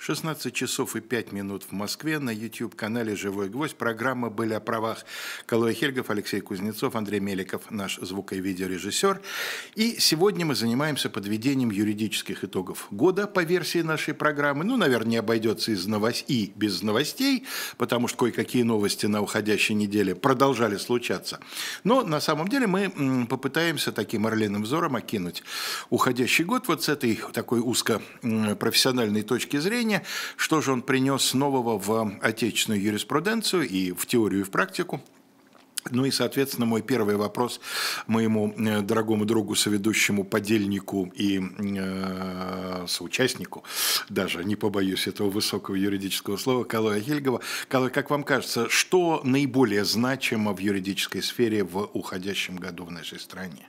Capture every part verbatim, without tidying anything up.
шестнадцать часов и пять минут в Москве. На YouTube-канале «Живой гвоздь». Программа «Были о правах». Калой Хельгов, Алексей Кузнецов, Андрей Меликов, наш звуко- и видеорежиссер. И сегодня мы занимаемся подведением юридических итогов года по версии нашей программы. Ну, наверное, не обойдется из новостей, и без новостей, потому что кое-какие новости на уходящей неделе продолжали случаться. Но на самом деле мы попытаемся таким орлиным взором окинуть уходящий год вот с этой такой узкопрофессиональной точки зрения, что же он принес нового в отечественную юриспруденцию и в теорию, и в практику. Ну и, соответственно, мой первый вопрос моему дорогому другу, соведущему, подельнику и э, соучастнику, даже не побоюсь этого высокого юридического слова, Калоя Хельгова. Калой, как вам кажется, что наиболее значимо в юридической сфере в уходящем году в нашей стране?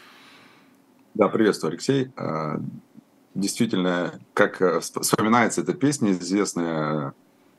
Да, приветствую, Алексей. Действительно, как вспоминается эта песня известная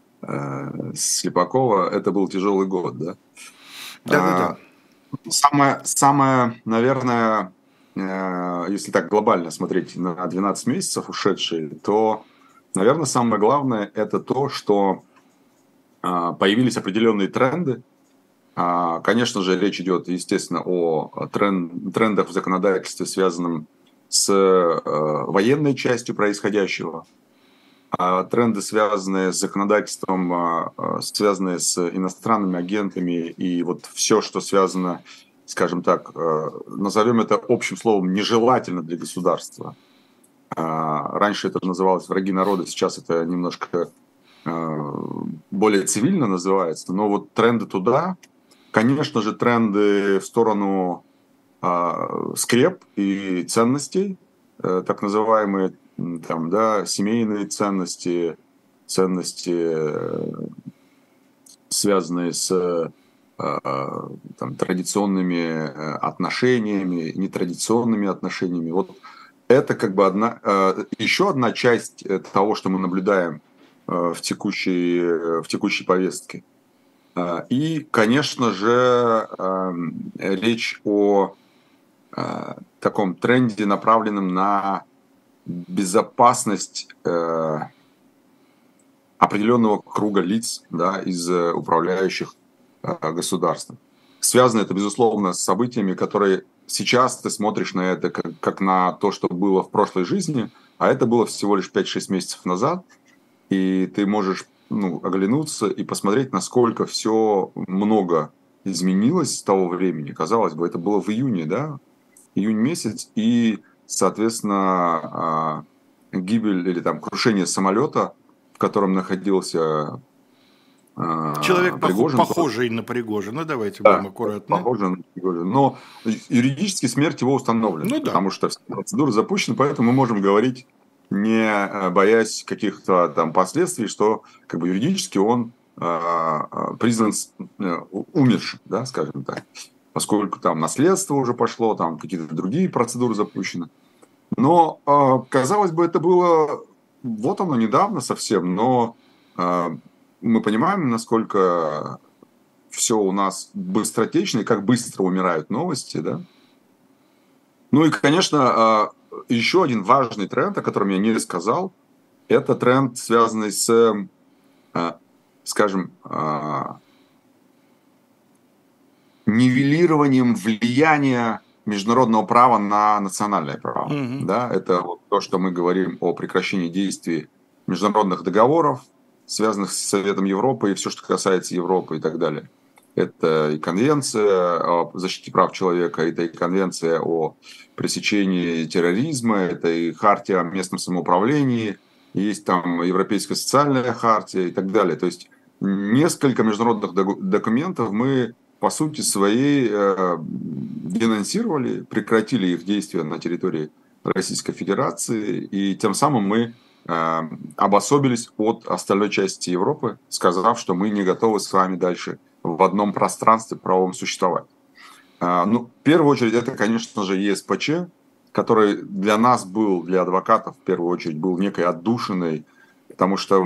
Слепакова, это был тяжелый год, да? Да-да-да. Самое, самое, наверное, если так глобально смотреть на двенадцать месяцев ушедшие, то, наверное, самое главное – это то, что появились определенные тренды. Конечно же, речь идет, естественно, о трендах в законодательстве, связанном с военной частью происходящего. Тренды, связанные с законодательством, связанные с иностранными агентами и вот все, что связано, скажем так, назовем это общим словом, нежелательно для государства. Раньше это называлось «враги народа», сейчас это немножко более цивильно называется, но вот тренды туда, конечно же, тренды в сторону скреп и ценностей, так называемые там, да, семейные ценности, ценности, связанные с там, традиционными отношениями, нетрадиционными отношениями. Вот это как бы одна, еще одна часть того, что мы наблюдаем в текущей, в текущей повестке. И, конечно же, речь о таком тренде, направленном на безопасность э, определенного круга лиц, да, из управляющих э, государств. Связано это, безусловно, с событиями, которые сейчас ты смотришь на это как, как на то, что было в прошлой жизни, а это было всего лишь пять-шесть месяцев назад, и ты можешь ну, оглянуться и посмотреть, насколько все много изменилось с того времени. Казалось бы, это было в июне, да, июнь месяц, и соответственно, гибель или там крушение самолета, в котором находился Человек Пригожин. Похожий на Пригожина, давайте Да, будем аккуратны. Похожий на Пригожина. Но юридически смерть его установлена, ну, да. потому что вся процедура запущена, поэтому мы можем говорить, не боясь каких-то там последствий, что как бы юридически он признан умершим, да, скажем так. Поскольку там наследство уже пошло, там какие-то другие процедуры запущены. Но, казалось бы, это было вот оно недавно совсем, но мы понимаем, насколько все у нас быстротечно и как быстро умирают новости, да? Ну и, конечно, еще один важный тренд, о котором я не сказал, это тренд, связанный с, скажем, нивелированием влияния международного права на национальное право. Mm-hmm. Да, это вот то, что мы говорим о прекращении действий международных договоров, связанных с Советом Европы, и все, что касается Европы и так далее. Это и конвенция о защите прав человека, это и конвенция о пресечении терроризма, это и хартия о местном самоуправлении, есть там Европейская социальная хартия и так далее. То есть несколько международных документов мы по сути своей э, денонсировали, прекратили их действия на территории Российской Федерации, и тем самым мы э, обособились от остальной части Европы, сказав, что мы не готовы с вами дальше в одном пространстве правовом существовать. Э, ну, в первую очередь, это, конечно же, ЕСПЧ, который для нас был, для адвокатов, в первую очередь, был некой отдушиной, потому что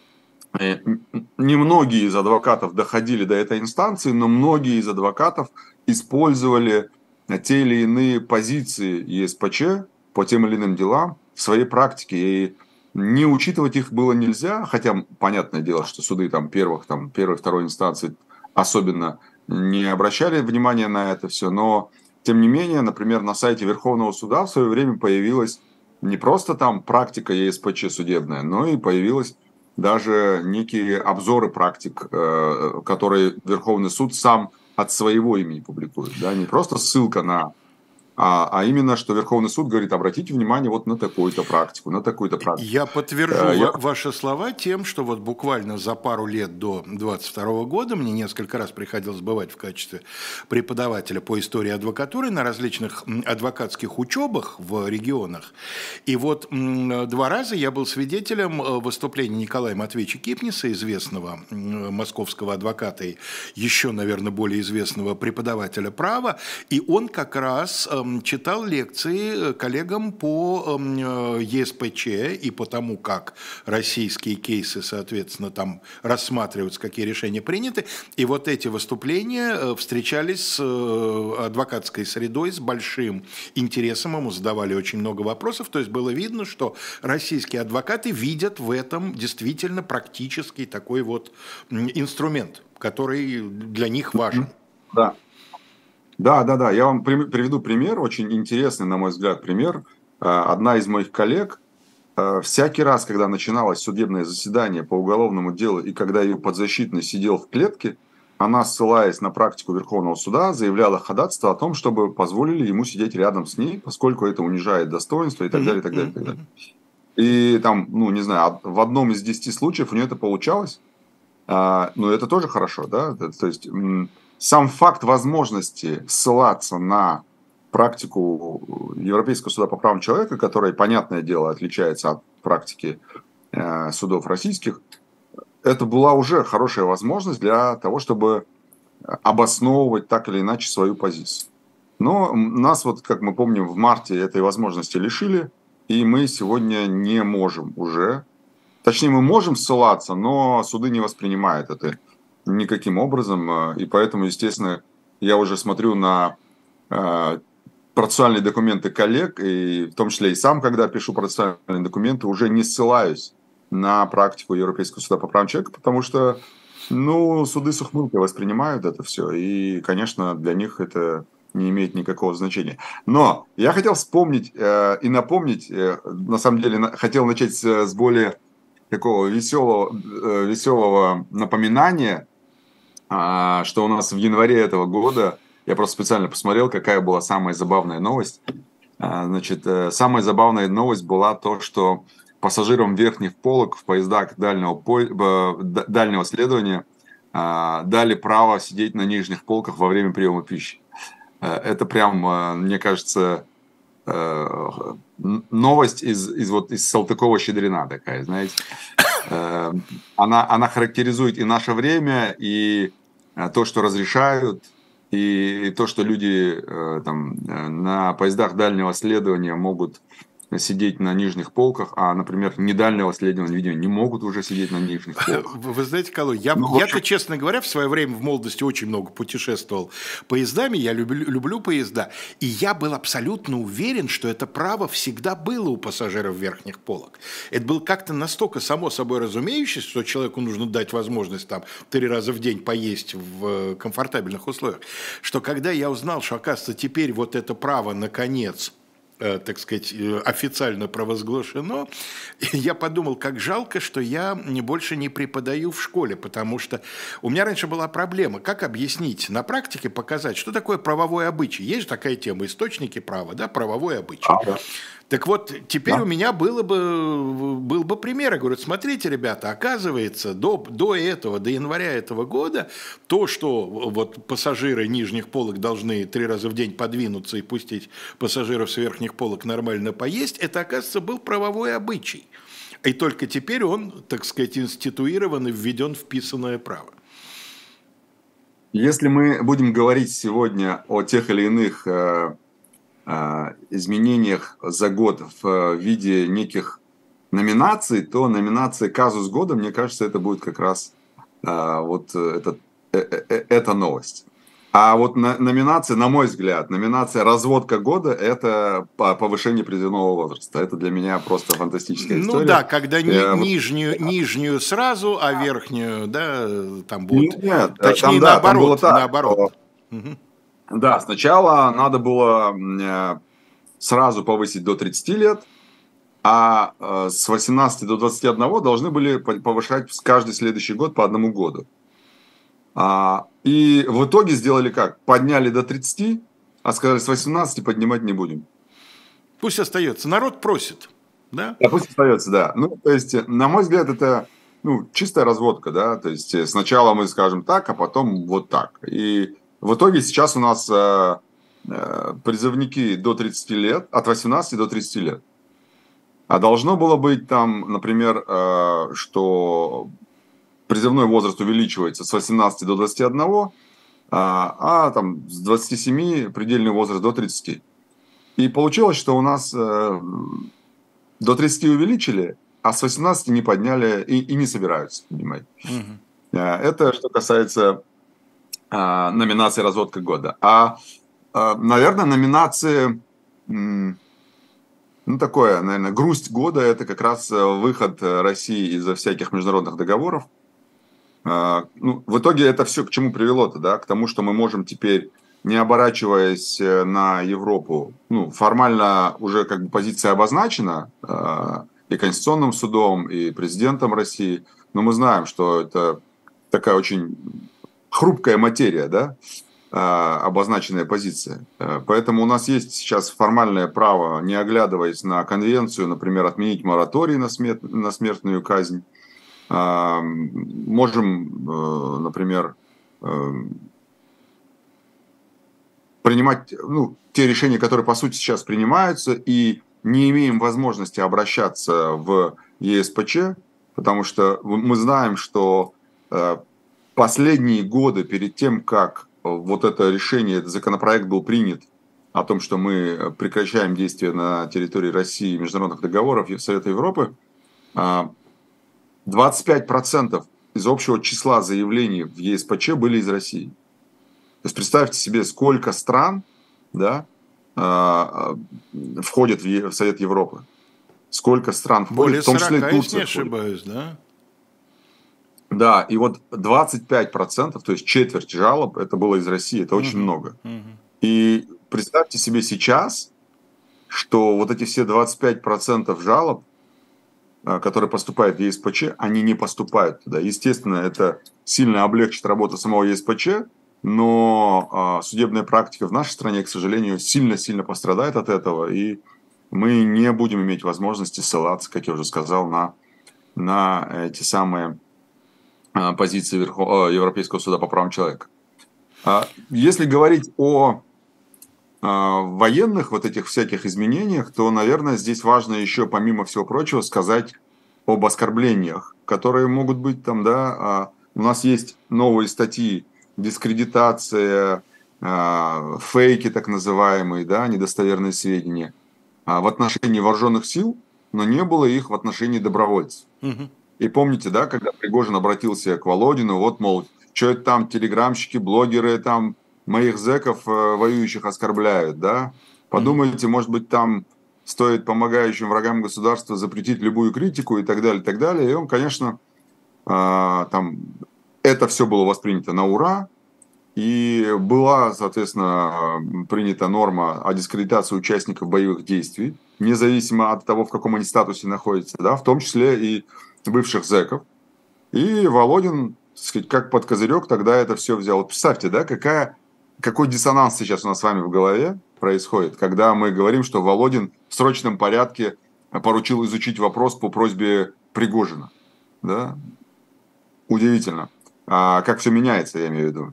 немногие из адвокатов доходили до этой инстанции, но многие из адвокатов использовали те или иные позиции ЕСПЧ по тем или иным делам в своей практике. И не учитывать их было нельзя, хотя понятное дело, что суды там первых, там, первой, второй инстанции особенно не обращали внимания на это все, но тем не менее, например, на сайте Верховного суда в свое время появилась не просто там практика Е С П Ч судебная, но и появилась даже некие обзоры практик, э, которые Верховный суд сам от своего имени публикует. Да? Не просто ссылка на... А, а именно, что Верховный суд говорит, обратите внимание вот на такую-то практику, на такую-то практику. Я подтвержу Э, я... ваши слова тем, что вот буквально за пару лет до двадцать второго года мне несколько раз приходилось бывать в качестве преподавателя по истории адвокатуры на различных адвокатских учебах в регионах. И вот два раза я был свидетелем выступления Николая Матвеевича Кипниса, известного московского адвоката и еще, наверное, более известного преподавателя права, и он как раз читал лекции коллегам по Е С П Ч и по тому, как российские кейсы, соответственно, там рассматриваются, какие решения приняты. И вот эти выступления встречались с адвокатской средой с большим интересом, ему задавали очень много вопросов, то есть было видно, что российские адвокаты видят в этом действительно практический такой вот инструмент, который для них важен. Да. Да, да, да. Я вам приведу пример, очень интересный, на мой взгляд, пример. Одна из моих коллег всякий раз, когда начиналось судебное заседание по уголовному делу, и когда ее подзащитный сидел в клетке, она, ссылаясь на практику Верховного суда, заявляла ходатайство о том, чтобы позволили ему сидеть рядом с ней, поскольку это унижает достоинство и так далее, и так далее, и так далее. И там, ну, не знаю, в одном из десяти случаев у нее это получалось, но это тоже хорошо, да, то есть... Сам факт возможности ссылаться на практику Европейского суда по правам человека, которая, понятное дело, отличается от практики э, судов российских, это была уже хорошая возможность для того, чтобы обосновывать так или иначе свою позицию. Но нас, вот, как мы помним, в марте этой возможности лишили, и мы сегодня не можем уже, точнее, мы можем ссылаться, но суды не воспринимают это никаким образом, и поэтому, естественно, я уже смотрю на э, процессуальные документы коллег, и в том числе и сам, когда пишу процессуальные документы, уже не ссылаюсь на практику Европейского суда по правам человека, потому что, ну, суды с ухмылкой воспринимают это все, и, конечно, для них это не имеет никакого значения. Но я хотел вспомнить э, и напомнить, э, на самом деле, на, хотел начать с, с более такого веселого, э, веселого напоминания, что у нас в январе этого года, я просто специально посмотрел, какая была самая забавная новость. Значит, самая забавная новость была то, что пассажирам верхних полок в поездах дальнего, дальнего следования дали право сидеть на нижних полках во время приема пищи. Это прям, мне кажется, новость из, из, вот, из Салтыкова-Щедрина такая, знаете. Она, она характеризует и наше время, и то, что разрешают, и то, что люди там, на поездах дальнего следования могут сидеть на нижних полках, а, например, не дальнего следования, видимо, не могут уже сидеть на нижних полках. Вы знаете, Калой, я, ну, я-то, общем... честно говоря, в свое время в молодости очень много путешествовал поездами, я люблю, люблю поезда, и я был абсолютно уверен, что это право всегда было у пассажиров верхних полок. Это было как-то настолько само собой разумеющееся, что человеку нужно дать возможность там три раза в день поесть в комфортабельных условиях, что когда я узнал, что, оказывается, теперь вот это право, наконец, так сказать, официально провозглашено, я подумал, как жалко, что я больше не преподаю в школе, потому что у меня раньше была проблема, как объяснить, на практике показать, что такое правовой обычай. Есть же такая тема, источники права, да, правовой обычай. А, да. Так вот, теперь да. у меня было бы, был бы пример. Я говорю, смотрите, ребята, оказывается, до, до этого, до января этого года, то, что вот пассажиры нижних полок должны три раза в день подвинуться и пустить пассажиров с верхних полок нормально поесть, это, оказывается, был правовой обычай. И только теперь он, так сказать, институирован и введен в писанное право. Если мы будем говорить сегодня о тех или иных изменениях за год в виде неких номинаций, то номинация «Казус года», мне кажется, это будет как раз вот этот, эта новость. А вот на, номинация, на мой взгляд, номинация «Разводка года» – это повышение призывного возраста. Это для меня просто фантастическая Ну история. да, когда ни, Я, нижнюю, нижнюю сразу, а верхнюю, да, там будут. нет, Точнее, там, да, там было наоборот, так, наоборот. что, да, сначала надо было э, сразу повысить до тридцати лет, а э, с восемнадцати до двадцати одного должны были повышать каждый следующий год по одному году. А, и в итоге сделали как? Подняли до тридцати, а сказали, с восемнадцати поднимать не будем. Пусть остается. Народ просит, да? Да, пусть остается, да. Ну, то есть, на мой взгляд, это ну, чистая разводка, да. То есть, сначала мы скажем так, а потом вот так. И в итоге сейчас у нас э, э, призывники до тридцати лет, от восемнадцати до тридцати лет. А должно было быть там, например, э, что призывной возраст увеличивается с восемнадцати до двадцати одного, а, а там с двадцати семи предельный возраст до тридцати. И получилось, что у нас э, до тридцати увеличили, а с восемнадцати не подняли и, и не собираются поднимать. Угу. Это что касается э, номинации «Разводка года». А, э, наверное, номинации, м, ну, такое, наверное, грусть года – это как раз выход России из-за всяких международных договоров. Э, ну, в итоге это все к чему привело-то, да? К тому, что мы можем теперь, не оборачиваясь на Европу, ну, формально уже как бы позиция обозначена э, и Конституционным судом, и президентом России, но мы знаем, что это такая очень хрупкая материя, да, э, обозначенная позиция. Э, поэтому у нас есть сейчас формальное право, не оглядываясь на конвенцию, например, отменить мораторий на, смерт, на смертную казнь. Э, можем, э, например, э, принимать ну, те решения, которые по сути сейчас принимаются, и не имеем возможности обращаться в ЕСПЧ, потому что мы знаем, что э, последние годы перед тем, как вот это решение, этот законопроект был принят о том, что мы прекращаем действие на территории России международных договоров Совета Европы, э, двадцать пять процентов из общего числа заявлений в ЕСПЧ были из России. То есть представьте себе, сколько стран, да, входят в Совет Европы. Сколько стран входит, более в том числе сорока, Турция. если не ошибаюсь, да? Да, и вот двадцать пять процентов, то есть четверть жалоб, это было из России, это очень uh-huh. много. Uh-huh. И представьте себе сейчас, что вот эти все двадцать пять процентов жалоб, которые поступают в ЕСПЧ, они не поступают туда. Естественно, это сильно облегчит работу самого ЕСПЧ, но э, судебная практика в нашей стране, к сожалению, сильно-сильно пострадает от этого, и мы не будем иметь возможности ссылаться, как я уже сказал, на, на эти самые э, позиции Верхов... Европейского суда по правам человека. А если говорить о э, военных вот этих всяких изменениях, то, наверное, здесь важно еще, помимо всего прочего, сказать об оскорблениях, которые могут быть там, да, э, у нас есть новые статьи, дискредитация, э, фейки так называемые, да, недостоверные сведения э, в отношении вооруженных сил, но не было их в отношении добровольцев. Угу. И помните, да, когда Пригожин обратился к Володину, вот, мол, что это там телеграмщики, блогеры, там моих зэков э, воюющих оскорбляют, да? Подумайте, угу. может быть, там стоит помогающим врагам государства запретить любую критику и так далее, и так далее. И он, конечно, э, там... Это все было воспринято на ура, и была, соответственно, принята норма о дискредитации участников боевых действий, независимо от того, в каком они статусе находятся, да, в том числе и бывших зэков. И Володин, так сказать, как под козырек тогда это все взял. Вот представьте, да, какая, какой диссонанс сейчас у нас с вами в голове происходит, когда мы говорим, что Володин в срочном порядке поручил изучить вопрос по просьбе Пригожина. Да? Удивительно. А как все меняется, я имею в виду.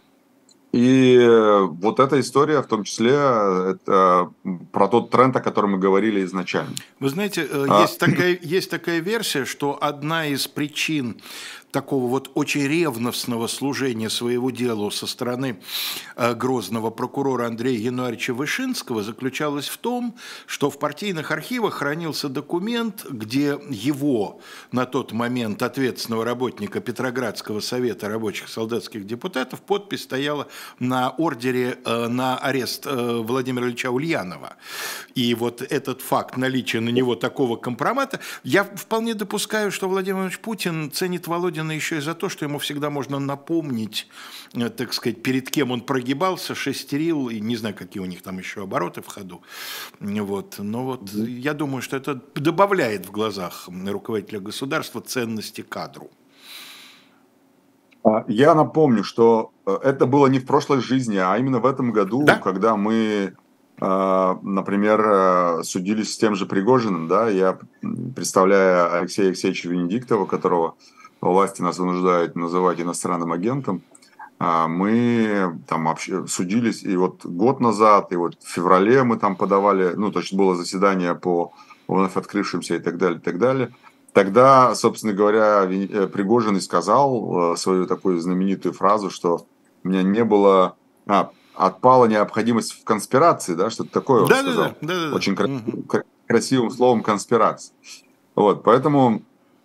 И вот эта история, в том числе, это про тот тренд, о котором мы говорили изначально. Вы знаете, а... есть, такая, есть такая версия, что одна из причин такого вот очень ревностного служения своего делу со стороны э, грозного прокурора Андрея Януарьевича Вышинского заключалась в том, что в партийных архивах хранился документ, где его на тот момент ответственного работника Петроградского совета рабочих солдатских депутатов подпись стояла на ордере э, на арест э, Владимира Ильича Ульянова. И вот этот факт наличия на него такого компромата, я вполне допускаю, что Владимир Владимирович Путин ценит Володина еще и за то, что ему всегда можно напомнить, э, так сказать, перед кем он прогибался, шестерил, и не знаю, какие у них там еще обороты в ходу. Вот. Но вот я думаю, что это добавляет в глазах руководителя государства ценности кадру. Я напомню, что это было не в прошлой жизни, а именно в этом году, да? Когда мы, например, судились с тем же Пригожиным, да, я представляю Алексея Алексеевича Венедиктова, которого власти нас вынуждают называть иностранным агентом, мы там вообще судились, и вот год назад, и вот в феврале мы там подавали, ну, то есть было заседание по вновь открывшимся и так далее, и так далее. Тогда, собственно говоря, Пригожин и сказал свою такую знаменитую фразу, что у меня не было... А, отпала необходимость в конспирации, да, что-то такое он да, сказал. Да, да, да, Очень да. Кра- красивым словом конспирация. Вот, поэтому,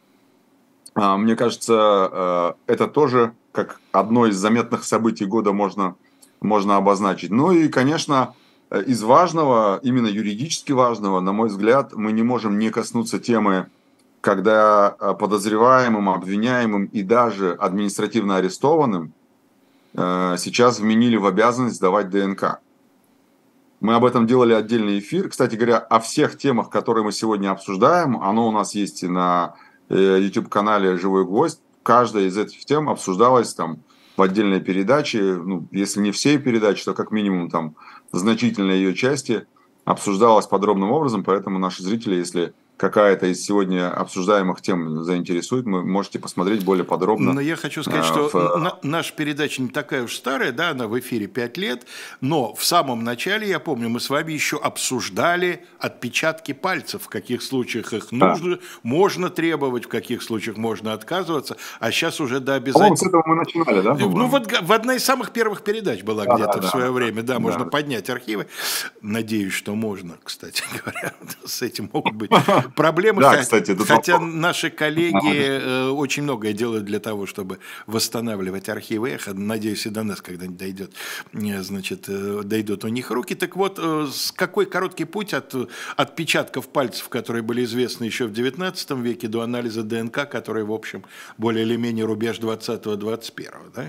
мне кажется, это тоже как одно из заметных событий года можно, можно обозначить. Ну и, конечно, из важного, именно юридически важного, на мой взгляд, мы не можем не коснуться темы, когда подозреваемым, обвиняемым и даже административно арестованным сейчас вменили в обязанность сдавать ДНК. Мы об этом делали отдельный эфир. Кстати говоря, о всех темах, которые мы сегодня обсуждаем, оно у нас есть и на YouTube-канале «Живой гвоздь». Каждая из этих тем обсуждалась там в отдельной передаче. Ну, если не всей передачи, то как минимум там значительной ее части обсуждалась подробным образом. Поэтому наши зрители, если какая-то из сегодня обсуждаемых тем заинтересует, вы можете посмотреть более подробно. Но я хочу сказать, что в... на, наша передача не такая уж старая, да, она в эфире пять лет, но в самом начале, я помню, мы с вами еще обсуждали отпечатки пальцев, в каких случаях их нужно, да. можно требовать, в каких случаях можно отказываться, а сейчас уже до обязательно... С этого мы начинали, да? Ну вот в одной из самых первых передач была да, где-то да, в свое да, время, да, да, можно да. поднять архивы. Надеюсь, что можно, кстати говоря, с этим могут быть... проблемы, да, хотя, кстати, хотя наши коллеги э, очень многое делают для того, чтобы восстанавливать архивы Эхо. Надеюсь, и до нас когда-нибудь дойдет, значит, э, дойдут у них руки. Так вот, э, какой короткий путь от отпечатков пальцев, которые были известны еще в девятнадцатом веке, до анализа ДНК, который, в общем, более или менее рубеж двадцатого-двадцать первого, да?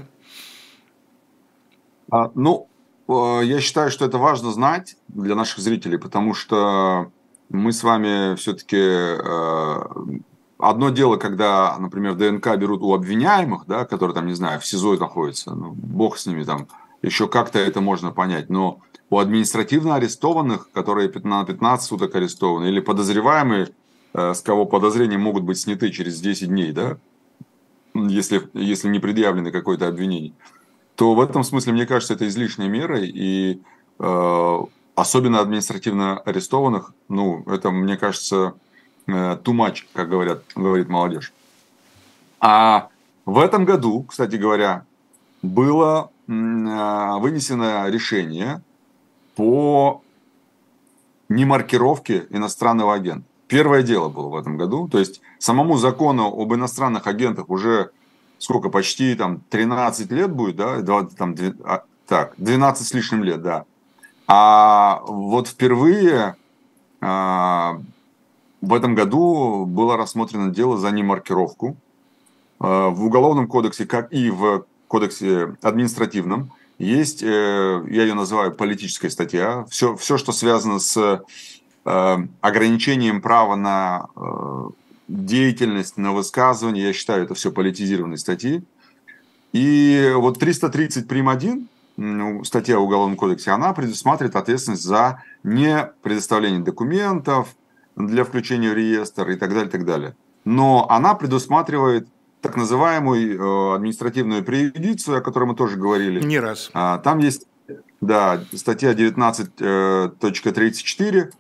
А, ну, э, я считаю, что это важно знать для наших зрителей, потому что мы с вами все-таки... Э, одно дело, когда, например, ДНК берут у обвиняемых, да, которые там, не знаю, в СИЗО находятся, ну, бог с ними там, еще как-то это можно понять, но у административно арестованных, которые на пятнадцать суток арестованы, или подозреваемые, э, с кого подозрения могут быть сняты через десять дней, да, если, если не предъявлено какое-то обвинение, то в этом смысле, мне кажется, это излишняя мера, и... Э, особенно административно арестованных, ну, это, мне кажется, too much, как говорят, говорит молодежь. А в этом году, кстати говоря, было вынесено решение по немаркировке иностранного агента. Первое дело было в этом году. То есть самому закону об иностранных агентах уже сколько, почти там тринадцать лет будет, да, там, так, двенадцать с лишним лет, да. А вот впервые а, в этом году было рассмотрено дело за немаркировку. А, в Уголовном кодексе, как и в кодексе административном, есть, э, я ее называю политическая статья. Все, все что связано с э, ограничением права на э, деятельность, на высказывание, я считаю, это все политизированные статьи. И вот триста тридцать прим. один, ну, статья в Уголовном кодексе, она предусматривает ответственность за не предоставление документов для включения в реестр и так далее, и так далее. Но она предусматривает так называемую э, административную преюдицию, о которой мы тоже говорили. Не раз. А, там есть, да, статья девятнадцать точка тридцать четыре,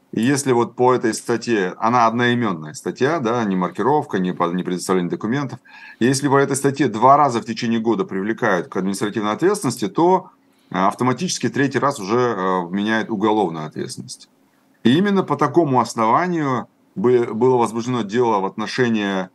И если вот по этой статье, она одноименная статья, да, не маркировка, не, по, не предоставление документов, если по этой статье два раза в течение года привлекают к административной ответственности, то автоматически третий раз уже вменяет уголовную ответственность. И именно по такому основанию было возбуждено дело в отношении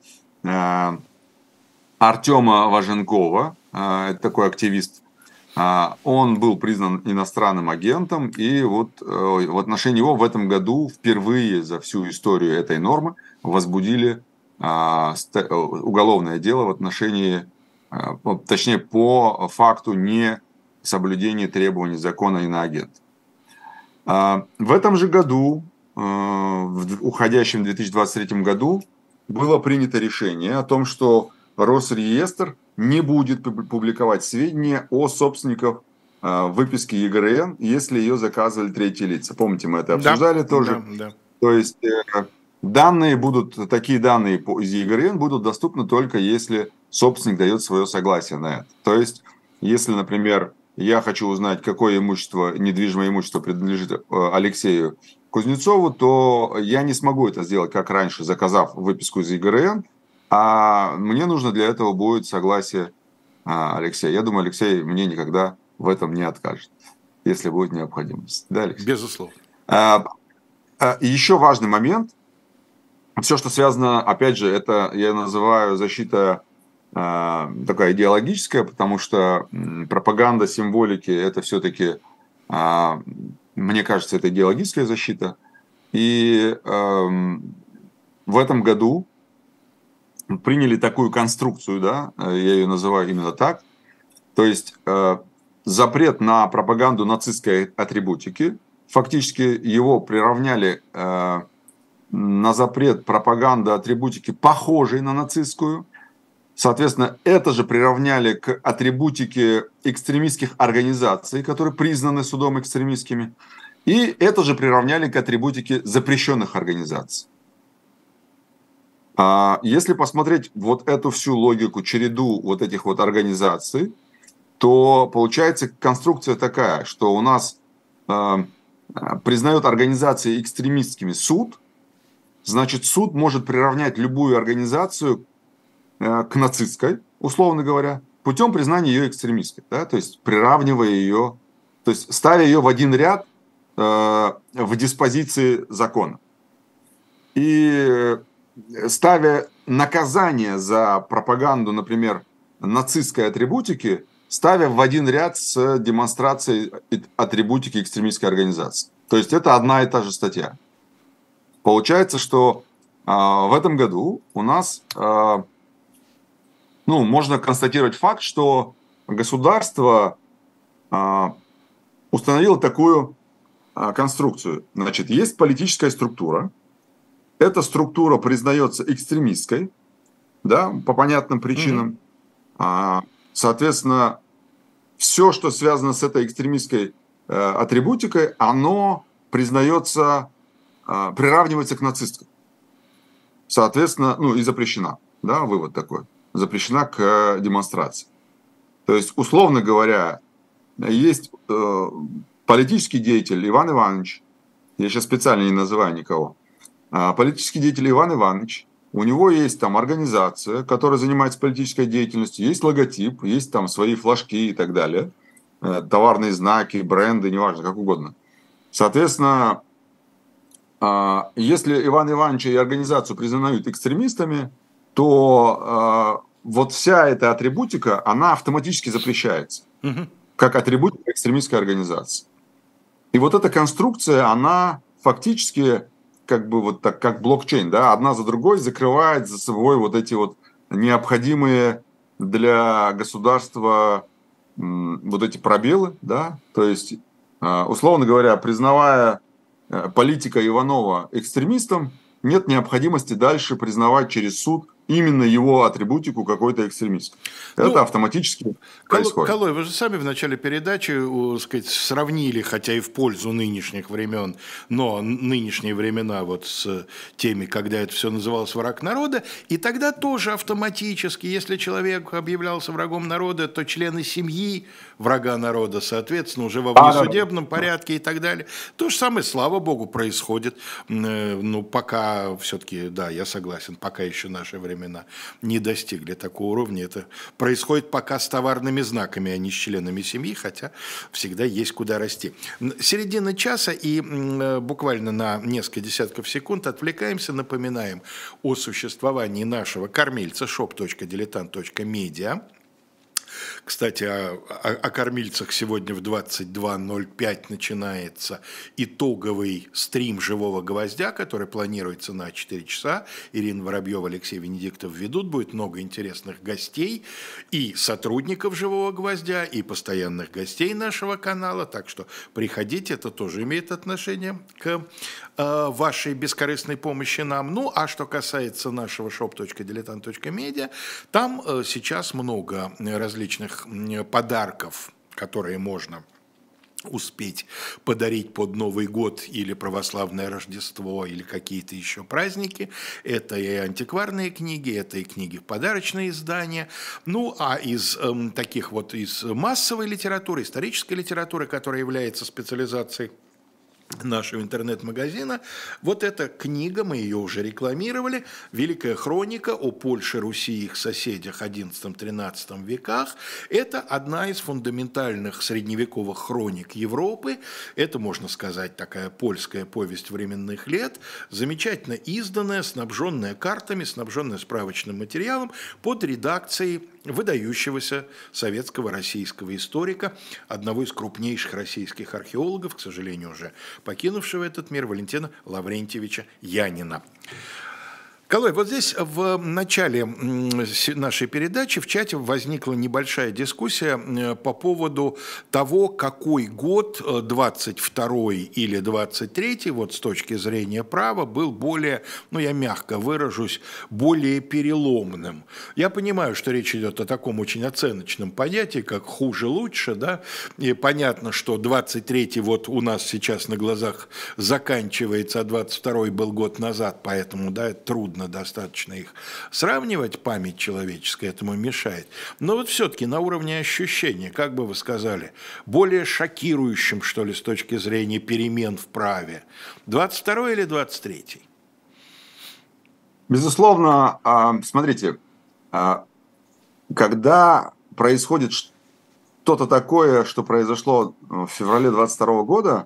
Артема Важенкова, это такой активист. Он был признан иностранным агентом, и вот в отношении него в этом году впервые за всю историю этой нормы возбудили уголовное дело в отношении, точнее, по факту несоблюдения требований закона иноагента. В этом же году, в уходящем две тысячи двадцать третьем году, было принято решение о том, что Росреестр не будет публиковать сведения о собственниках выписки ЕГРН, если ее заказывали третьи лица. Помните, мы это обсуждали да, тоже. Да, да. То есть данные будут, такие данные из ЕГРН будут доступны только если собственник дает свое согласие на это. То есть, если, например, я хочу узнать, какое имущество, недвижимое имущество принадлежит Алексею Кузнецову, то я не смогу это сделать, как раньше, заказав выписку из ЕГРН, а мне нужно для этого будет согласие Алексея. Я думаю, Алексей мне никогда в этом не откажет, если будет необходимость. Да, Алексей? Безусловно. А, а, еще важный момент. Все, что связано, опять же, это я называю защита а, такая идеологическая, потому что пропаганда символики – это все-таки, а, мне кажется, это идеологическая защита. И а, в этом году приняли такую конструкцию, да, я ее называю именно так, то есть э, запрет на пропаганду нацистской атрибутики, фактически его приравняли э, на запрет пропаганды атрибутики, похожей на нацистскую, соответственно, это же приравняли к атрибутике экстремистских организаций, которые признаны судом экстремистскими, и это же приравняли к атрибутике запрещенных организаций. Если посмотреть вот эту всю логику, череду вот этих вот организаций, то получается конструкция такая, что у нас э, признает организации экстремистскими суд, значит, суд может приравнять любую организацию э, к нацистской, условно говоря, путем признания ее экстремистской, да, то есть приравнивая ее, то есть ставя ее в один ряд э, в диспозиции закона. И ставя наказание за пропаганду, например, нацистской атрибутики, ставя в один ряд с демонстрацией атрибутики экстремистской организации. То есть это одна и та же статья. Получается, что э, в этом году у нас, э, ну, можно констатировать факт, что государство э, установило такую э, конструкцию. Значит, есть политическая структура. Эта структура признается экстремистской, да, по понятным причинам. Mm-hmm. Соответственно, все, что связано с этой экстремистской э, атрибутикой, оно признается, э, приравнивается к нацистской. Соответственно, ну и запрещена, да, вывод такой, запрещена к э, демонстрации. То есть, условно говоря, есть э, политический деятель Иван Иванович, я сейчас специально не называю никого, политический деятель Иван Иванович, у него есть там организация, которая занимается политической деятельностью, есть логотип, есть там свои флажки и так далее, товарные знаки, бренды, неважно, как угодно. Соответственно, если Иван Иванович и организацию признают экстремистами, то вот вся эта атрибутика, она автоматически запрещается, угу. как атрибутика экстремистской организации. И вот эта конструкция, она фактически как бы вот так, как блокчейн, да, одна за другой закрывает за собой вот эти вот необходимые для государства м, вот эти пробелы, да, то есть, э, условно говоря, признавая э, политика Иванова экстремистом, нет необходимости дальше признавать через суд именно его атрибутику какой-то экстремистской. Это ну, автоматически происходит. Калой, вы же сами в начале передачи, так сказать, сравнили, хотя и в пользу нынешних времен, но нынешние времена вот с теми, когда это все называлось враг народа, и тогда тоже автоматически, если человек объявлялся врагом народа, то члены семьи врага народа, соответственно, уже во внесудебном порядке и так далее. То же самое, слава богу, происходит. Ну, пока все-таки, да, я согласен, пока еще наши времена не достигли такого уровня. Это происходит пока с товарными знаками, а не с членами семьи, хотя всегда есть куда расти. Середина часа, и буквально на несколько десятков секунд отвлекаемся, напоминаем о существовании нашего кормильца шоп точка дилетант точка медиа. Кстати, о, о, о кормильцах сегодня в двадцать два ноль пять начинается итоговый стрим «Живого гвоздя», который планируется на четыре часа. Ирина Воробьева, Алексей Венедиктов ведут. Будет много интересных гостей и сотрудников «Живого гвоздя», и постоянных гостей нашего канала. Так что приходите, это тоже имеет отношение к э, вашей бескорыстной помощи нам. Ну, а что касается нашего шоп точка дилетант точка медиа, там э, сейчас много различных подарков, которые можно успеть подарить под Новый год или православное Рождество, или какие-то еще праздники. Это и антикварные книги, это и книги в подарочные издания. Ну, а из э, таких вот, из массовой литературы, исторической литературы, которая является специализацией нашего интернет-магазина, вот эта книга, мы ее уже рекламировали, «Великая хроника о Польше, Руси и их соседях одиннадцатом-тринадцатом веках». Это одна из фундаментальных средневековых хроник Европы. Это, можно сказать, такая польская повесть временных лет, замечательно изданная, снабженная картами, снабженная справочным материалом под редакцией выдающегося советского российского историка, одного из крупнейших российских археологов, к сожалению, уже покинувшего этот мир, Валентина Лаврентьевича Янина. Калой, вот здесь в начале нашей передачи в чате возникла небольшая дискуссия по поводу того, какой год, двадцать второй или двадцать третий, вот с точки зрения права, был более, ну я мягко выражусь, более переломным. Я понимаю, что речь идет о таком очень оценочном понятии, как хуже-лучше, да, и понятно, что двадцать третий вот у нас сейчас на глазах заканчивается, а двадцать второй был год назад, поэтому, да, это трудно достаточно их сравнивать, память человеческая этому мешает. Но вот все-таки на уровне ощущения, как бы вы сказали, более шокирующим, что ли, с точки зрения перемен в праве, двадцать второй или двадцать третий? Безусловно, смотрите, когда происходит что-то такое, что произошло в феврале двадцать второго года,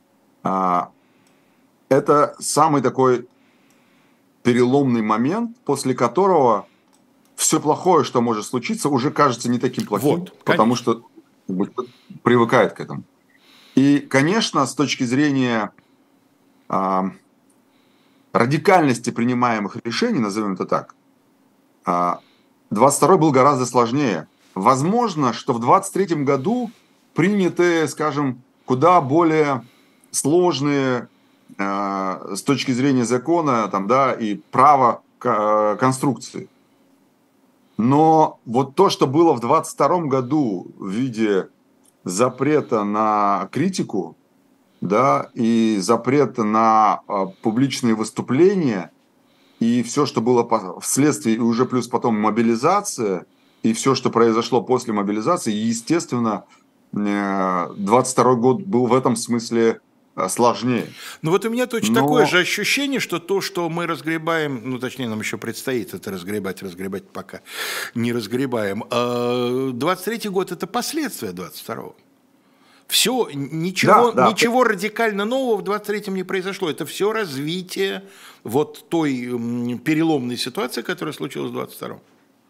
это самый такой переломный момент, после которого все плохое, что может случиться, уже кажется не таким плохим, вот, потому что привыкает к этому. И, конечно, с точки зрения э, радикальности принимаемых решений, назовем это так, э, двадцать второй был гораздо сложнее. Возможно, что в двадцать третьем году приняты, скажем, куда более сложные с точки зрения закона там, да, и права конструкции. Но вот то, что было в двадцать втором году в виде запрета на критику, да, и запрета на публичные выступления, и все, что было вследствие, и уже плюс потом мобилизация, и все, что произошло после мобилизации, естественно, двадцать второй год был в этом смысле сложнее. Ну вот у меня точно Но... такое же ощущение, что то, что мы разгребаем, ну точнее нам еще предстоит это разгребать, разгребать пока не разгребаем. двадцать третий год это последствия двадцать второго. Все, ничего, да, да. ничего радикально нового в двадцать третьем не произошло. Это все развитие вот той переломной ситуации, которая случилась в двадцать втором.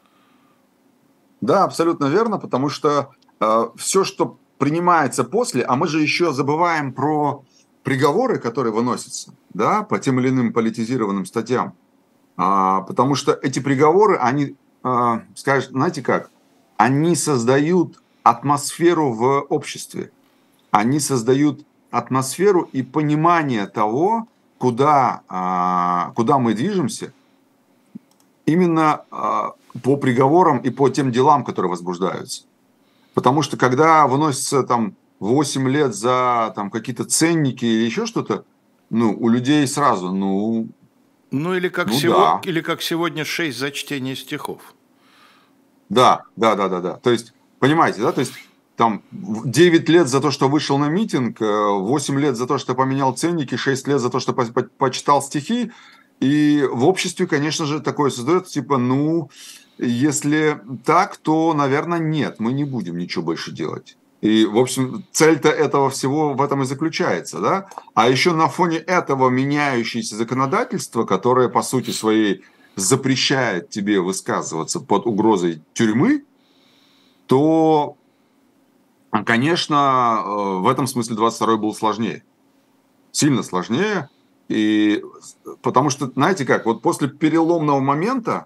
Да, абсолютно верно, потому что э, все, что принимается после, а мы же еще забываем про приговоры, которые выносятся, да, по тем или иным политизированным статьям, а, потому что эти приговоры, они, а, скажем, знаете как, они создают атмосферу в обществе, они создают атмосферу и понимание того, куда, а, куда мы движемся, именно по приговорам и по тем делам, которые возбуждаются. Потому что когда выносится там восемь лет за там какие-то ценники или еще что-то, ну, у людей сразу, ну, Ну, или как, ну сего, да. или как сегодня шесть за чтение стихов. Да, да, да, да, да. То есть, понимаете, да, то есть там девять лет за то, что вышел на митинг, восемь лет за то, что поменял ценники, шесть лет за то, что по по почитал стихи. И в обществе, конечно же, такое создается, типа, ну, если так, то, наверное, нет, мы не будем ничего больше делать. И, в общем, цель-то этого всего в этом и заключается, да? А еще на фоне этого меняющееся законодательство, которое, по сути своей, запрещает тебе высказываться под угрозой тюрьмы, то, конечно, в этом смысле двадцать второй был сложнее. Сильно сложнее. И потому что, знаете как, вот после переломного момента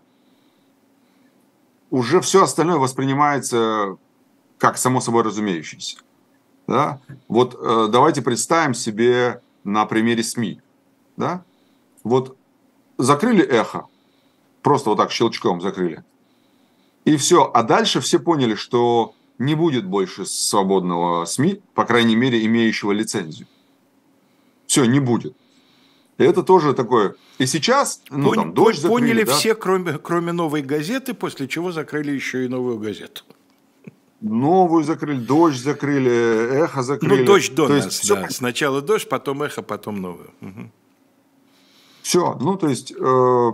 уже все остальное воспринимается как само собой разумеющееся. Да? Вот э, давайте представим себе на примере СМИ. Да? Вот закрыли «Эхо», просто вот так щелчком закрыли. И все. А дальше все поняли, что не будет больше свободного СМИ, по крайней мере, имеющего лицензию. Все, не будет. И это тоже такое. И сейчас, ну Пон- там, «Дождь» пон- закрыли, поняли да, все, кроме, кроме «Новой газеты», после чего закрыли еще и «Новую газету». «Новую» закрыли, «Дождь» закрыли, «Эхо» Ну, закрыли. «Дождь» до То есть нас, все, да. Сначала «Дождь», потом «Эхо», потом «Новую». Мгм. все. Ну, то есть э,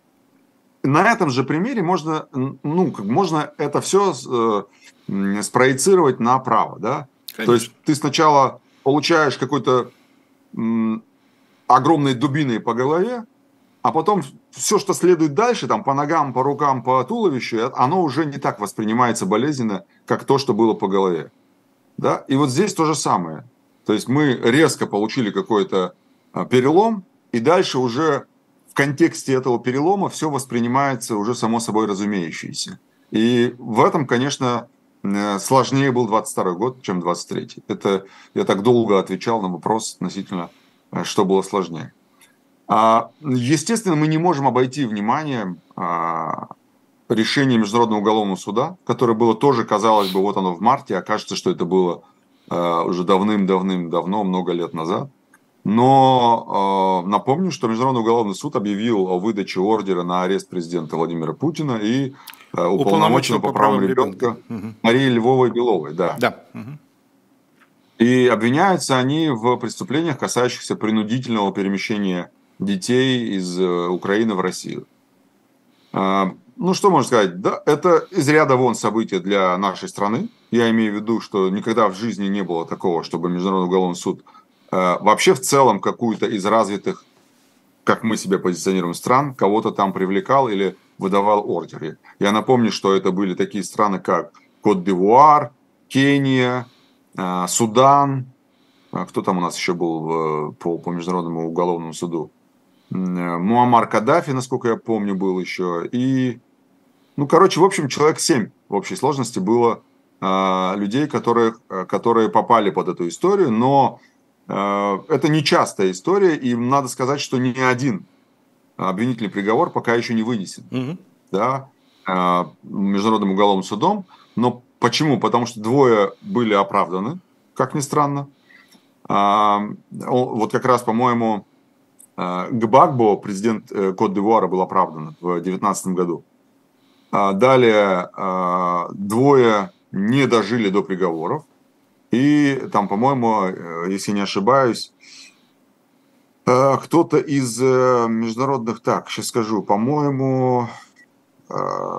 на этом же примере можно, ну, как можно это все э, спроецировать на право, да. То есть Конечно. ты сначала получаешь какой-то м, огромной дубиной по голове, а потом все, что следует дальше, там, по ногам, по рукам, по туловищу, оно уже не так воспринимается болезненно, как то, что было по голове. Да? И вот здесь то же самое. То есть мы резко получили какой-то а, перелом, и дальше уже в контексте этого перелома все воспринимается уже само собой разумеющееся. И в этом, конечно, э, сложнее был двадцать второй год, чем двадцать третий. Это я так долго отвечал на вопрос относительно, э, что было сложнее. А, Естественно, мы не можем обойти вниманием а, решение Международного уголовного суда, которое было тоже, казалось бы, вот оно в марте, а кажется, что это было а, уже давным-давным-давно, много лет назад. Но э, напомню, что Международный уголовный суд объявил о выдаче ордера на арест президента Владимира Путина и э, уполномоченного Уполномоченного по по правам правам ребенка. ребенка Мгм. Марии Львовой-Беловой. Да. Да. Мгм. И обвиняются они в преступлениях, касающихся принудительного перемещения детей из э, Украины в Россию. А, Ну, что можно сказать? Да, это из ряда вон события для нашей страны. Я имею в виду, что никогда в жизни не было такого, чтобы Международный уголовный суд э, вообще в целом какую-то из развитых, как мы себя позиционируем, стран, кого-то там привлекал или выдавал ордеры. Я напомню, что это были такие страны, как Кот-д'Ивуар, Кения, э, Судан. А кто там у нас еще был в- по, по Международному уголовному суду? М, э, Муаммар Каддафи, насколько я помню, был еще. И, ну, короче, в общем, человек семь в общей сложности было э, людей, которые, которые попали под эту историю. Но э, это нечастая история, и надо сказать, что ни один обвинительный приговор пока еще не вынесен, Мгм. да, э, Международным уголовным судом. Но почему? Потому что двое были оправданы, как ни странно. А, о- вот как раз, по-моему, а, Гбагбо, президент э, Кот-д'Ивуара, был оправдан в две тысячи девятнадцатом году. А далее а, двое не дожили до приговоров. И там, по-моему, э, если не ошибаюсь, э, кто-то из э, международных, так, сейчас скажу, по-моему, э,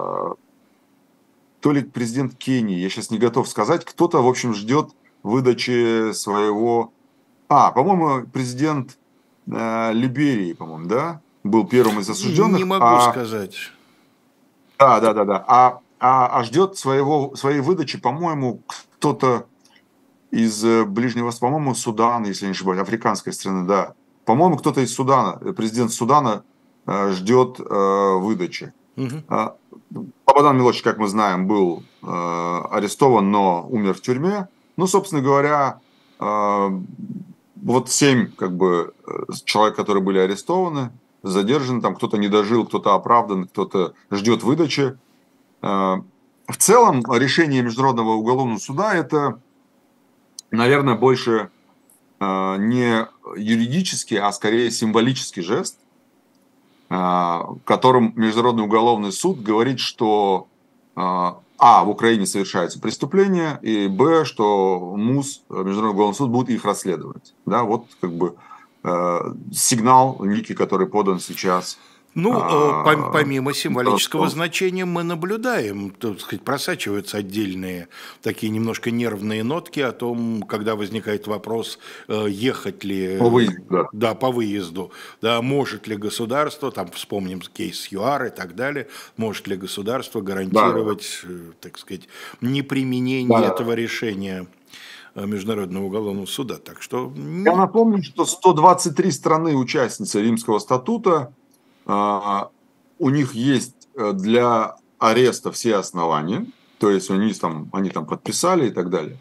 то ли президент Кении, я сейчас не готов сказать, кто-то, в общем, ждет выдачи своего... А, по-моему, президент э, Либерии, по-моему, да, был первым из Не осужденных, могу а сказать. да, да, да, да, а, а, а ждет своего, своей выдачи, по-моему, кто-то из э, Ближнего Востока, по-моему, Судан, если не ошибаюсь, африканской страны, да. По-моему, кто-то из Судана, э, президент Судана э, ждет э, выдачи. Мгм. А, Слободан Милошевич, как мы знаем, был э, арестован, но умер в тюрьме. Ну, собственно говоря, э, вот семь как бы э, человек, которые были арестованы, задержаны, там кто-то не дожил, кто-то оправдан, кто-то ждет выдачи. В целом решение Международного уголовного суда – это, наверное, больше не юридический, а скорее символический жест, в котором Международный уголовный суд говорит, что а, в Украине совершается преступление, и б, что МУС, Международный уголовный суд, будет их расследовать. Да, вот как бы сигнал некий, который подан сейчас. Ну, помимо символического значения, мы наблюдаем, так сказать, просачиваются отдельные такие немножко нервные нотки о том, когда возникает вопрос, ехать ли по выезду, да. Да, по выезду, да, может ли государство, там вспомним кейс ЮАР и так далее, может ли государство гарантировать, да, так сказать, неприменение, да, этого решения Международного уголовного суда. Так что... Я напомню, что сто двадцать три страны участницы Римского статута. У них есть для ареста все основания, то есть они там, они там подписали и так далее.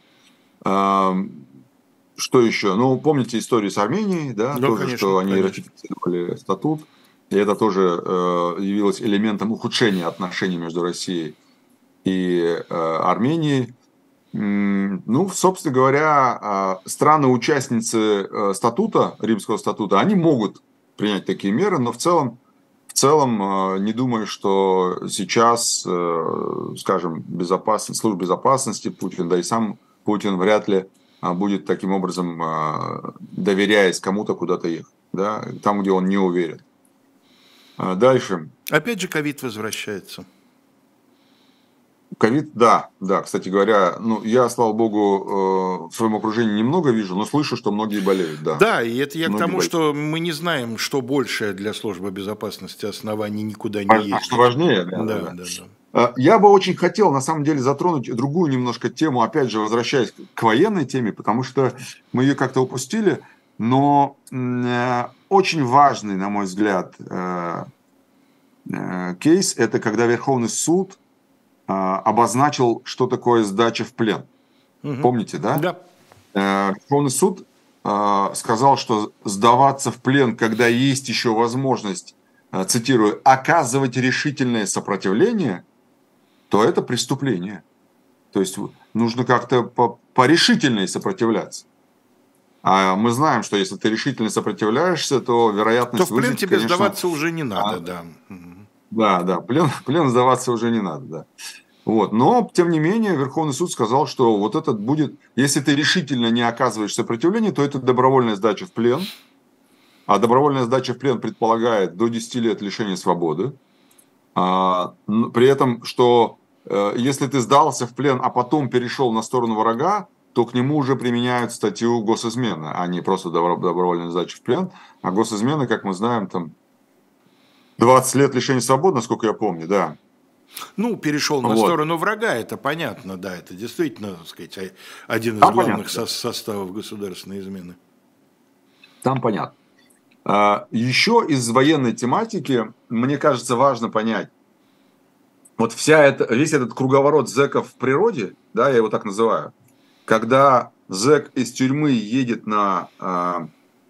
Что еще? Ну, помните историю с Арменией, да, да, тоже, конечно, что они конечно. ратифицировали статут, и это тоже явилось элементом ухудшения отношений между Россией и Арменией. Ну, собственно говоря, страны-участницы статута, Римского статута, они могут принять такие меры, но в целом В целом, не думаю, что сейчас, скажем, безопасность, служба безопасности Путин, да и сам Путин вряд ли будет таким образом, доверяясь кому-то, куда-то ехать, да, там, где он не уверен. Дальше. Опять же, ковид возвращается. Ковид, да, да, кстати говоря, ну, я, слава богу, в своем окружении немного вижу, но слышу, что многие болеют, да. Да, и это я многие к тому, болеют. Что мы не знаем, что больше для службы безопасности оснований никуда не ездить. А что важнее, да, да, да, да, да. Я бы очень хотел, на самом деле, затронуть другую немножко тему, опять же, возвращаясь к военной теме, потому что мы ее как-то упустили, но очень важный, на мой взгляд, кейс, это когда Верховный суд обозначил, что такое сдача в плен. Угу. Помните, да? Да. Верховный суд сказал, что сдаваться в плен, когда есть еще возможность, цитирую, оказывать решительное сопротивление, то это преступление. То есть нужно как-то порешительнее сопротивляться. А мы знаем, что если ты решительно сопротивляешься, то вероятность то в плен выжить, тебе конечно, сдаваться уже не надо, а, да. Да, да, плен, плен сдаваться уже не надо, да. Вот. Но, тем не менее, Верховный суд сказал, что вот этот будет, если ты решительно не оказываешь сопротивление, то это добровольная сдача в плен. А добровольная сдача в плен предполагает до десяти лет лишения свободы. А, при этом, что э, если ты сдался в плен, а потом перешел на сторону врага, то к нему уже применяют статью госизмены, а не просто добровольная сдача в плен. А госизмена, как мы знаем, там двадцать лет лишения свободы, насколько я помню, да. Ну, перешел на вот. сторону врага, это понятно, да, это действительно, так сказать, один из Там главных понятно. со- составов государственной измены. Там понятно. А, еще из военной тематики, мне кажется, важно понять, вот вся эта, весь этот круговорот зэков в природе, да, я его так называю, когда зэк из тюрьмы едет на, а,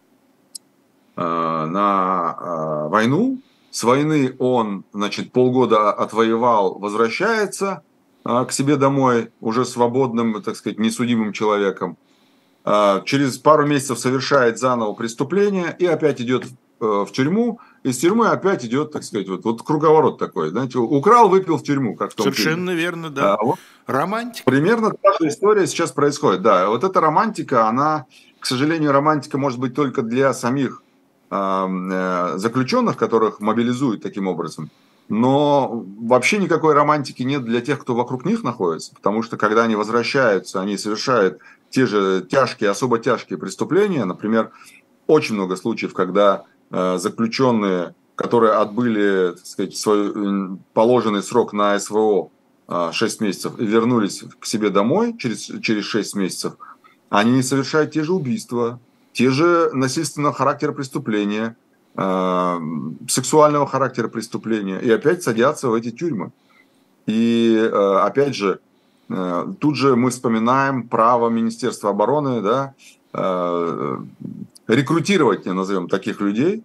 а, на а, войну, с войны он, значит, полгода отвоевал, возвращается а, к себе домой уже свободным, так сказать, несудимым человеком. А, через пару месяцев совершает заново преступление и опять идет в, в тюрьму. Из тюрьмы опять идет, так сказать, вот, вот круговорот такой. Знаете, украл, выпил в тюрьму. Как в том Совершенно фильме. верно, да. А, вот романтика. Примерно та же история сейчас происходит. Да, вот эта романтика, она, к сожалению, романтика может быть только для самих заключенных, которых мобилизуют таким образом. Но вообще никакой романтики нет для тех, кто вокруг них находится, потому что когда они возвращаются, они совершают те же тяжкие, особо тяжкие преступления. Например, очень много случаев, когда заключенные, которые отбыли, так сказать, свой положенный срок на СВО шесть месяцев и вернулись к себе домой через, через шесть месяцев, они совершают те же убийства, те же насильственного характера преступления, э, сексуального характера преступления, и опять садятся в эти тюрьмы. И э, опять же, э, тут же мы вспоминаем право Министерства обороны, да, э, рекрутировать, назовем, таких людей,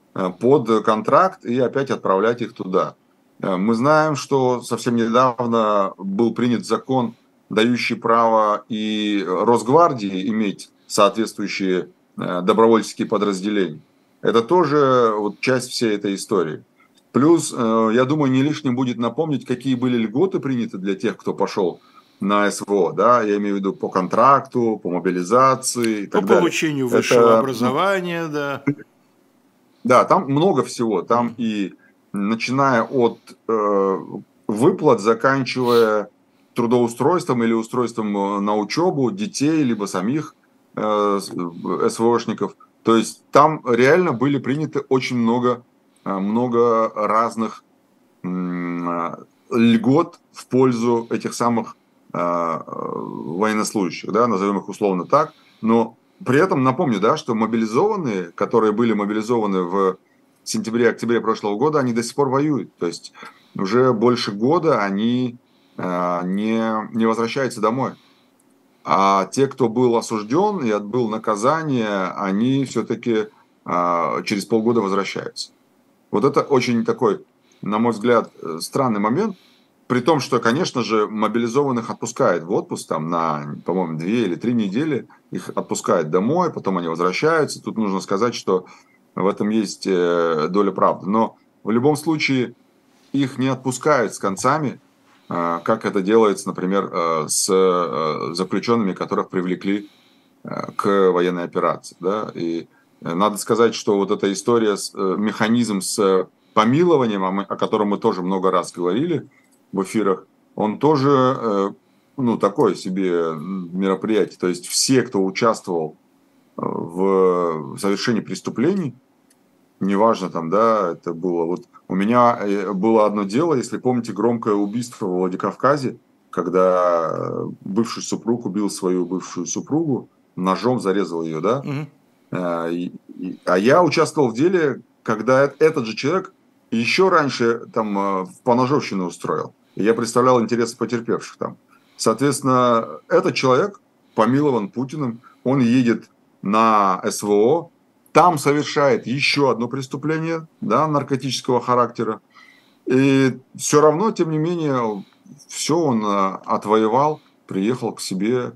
под контракт и опять отправлять их туда. Мы знаем, что совсем недавно был принят закон, дающий право и Росгвардии иметь соответствующие добровольческие подразделения. Это тоже вот часть всей этой истории. Плюс, я думаю, не лишним будет напомнить, какие были льготы приняты для тех, кто пошел на СВО, да, я имею в виду по контракту, по мобилизации и По так далее. получению высшего Это, образования, да. да, там много всего, там mm. и начиная от э, выплат, заканчивая трудоустройством или устройством на учебу детей, либо самих э, СВОшников. То есть там реально были приняты очень много, много разных э, льгот в пользу этих самых э, военнослужащих, да, назовем их условно так. Но при этом напомню, да, что мобилизованные, которые были мобилизованы в сентябре-октябре прошлого года, они до сих пор воюют. То есть уже больше года они э, не, не возвращаются домой. А те, кто был осужден и отбыл наказание, они все-таки э, через полгода возвращаются. Вот это очень такой, на мой взгляд, странный момент. При том, что, конечно же, мобилизованных отпускают в отпуск там, на, по-моему, две или три недели. Их отпускают домой, потом они возвращаются. Тут нужно сказать, что в этом есть доля правды. Но в любом случае их не отпускают с концами, как это делается, например, с заключенными, которых привлекли к военной операции. Да? И надо сказать, что вот эта история, механизм с помилованием, о котором мы тоже много раз говорили в эфирах, он тоже, ну, такое себе мероприятие. То есть все, кто участвовал в совершении преступлений, неважно там, да, это было. Вот у меня было одно дело, если помните, громкое убийство в Владикавказе, когда бывший супруг убил свою бывшую супругу, ножом зарезал ее, да? Угу. А я участвовал в деле, когда этот же человек еще раньше там поножовщину устроил. И я представлял интересы потерпевших там. Соответственно, этот человек помилован Путиным, он едет на СВО, там совершает еще одно преступление, да, наркотического характера. И все равно, тем не менее, все он отвоевал, приехал к себе.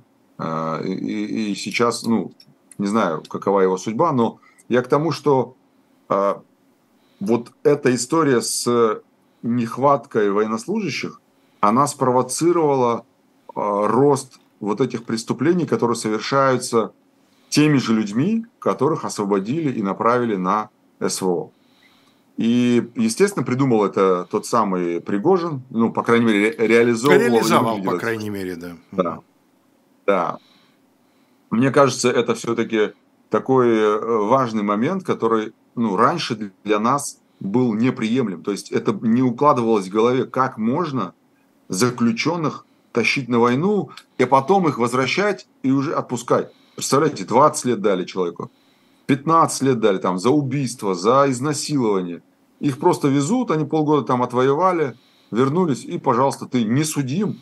И, и сейчас, ну, не знаю, какова его судьба, но я к тому, что э, вот эта история с нехваткой военнослужащих, она спровоцировала э, рост вот этих преступлений, которые совершаются теми же людьми, которых освободили и направили на СВО. И, естественно, придумал это тот самый Пригожин, ну, по крайней мере, ре- реализовывал. Реализовал, по крайней мере, да. Да. Да. Мне кажется, это все-таки такой важный момент, который, ну, раньше для нас был неприемлем. То есть это не укладывалось в голове, как можно заключенных тащить на войну, и потом их возвращать и уже отпускать. Представляете, двадцать лет дали человеку, пятнадцать лет дали там за убийство, за изнасилование. Их просто везут, они полгода там отвоевали, вернулись, и, пожалуйста, ты не судим,